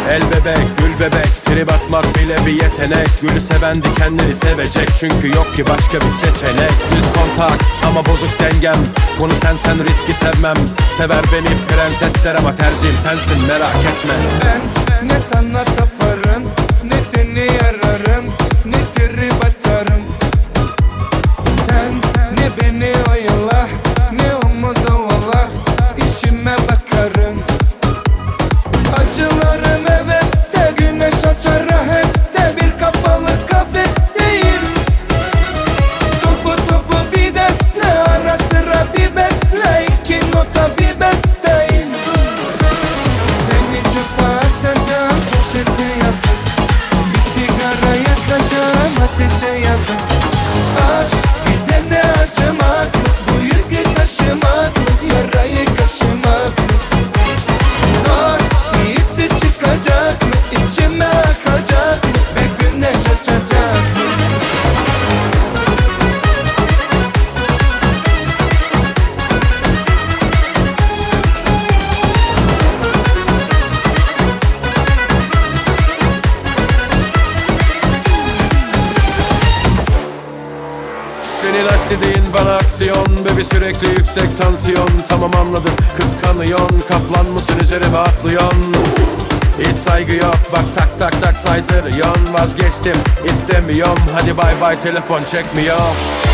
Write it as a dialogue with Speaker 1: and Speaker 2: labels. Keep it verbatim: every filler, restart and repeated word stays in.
Speaker 1: El bebek, gül bebek, trip atmak bile bir yetenek. Gülü seven dikenleri sevecek, çünkü yok ki başka bir seçenek. Düz kontak ama bozuk dengem, konu sensen riski sevmem. Sever beni prensesler ama tercihim sensin, merak etme.
Speaker 2: Ben ne sana taparım, ne seni yararım, ne trip atarım. Sen ne beni oyala, ne omuz ovala, işime bakarım. Acılarım heveste, güneş açar aheste, bir kapalı kafesteyim. Topu topu bir desle, ara sıra bir besle, iki nota bir besteyim. Seni çöpe atacağım, poşete yazın, bir sigara yakacağım, ateşe yazın. Aç gidene acımak, bu yükü taşımak, yarayı kaşımak. Zor, iyisi çıkacak mı, içime akacak mı, ve güneş açacak mı?
Speaker 1: Senin aşk dediğin bana aksiyon, bebi sürekli yüksek tansiyon. Tamam anladım, kıskanıyorsun, kaplan mısın üzerime atlıyorsun. Hiç saygı yok, bak tak tak tak saydırıyorsun. Vazgeçtim, istemiyorum, hadi bay bay, telefon çekmiyor.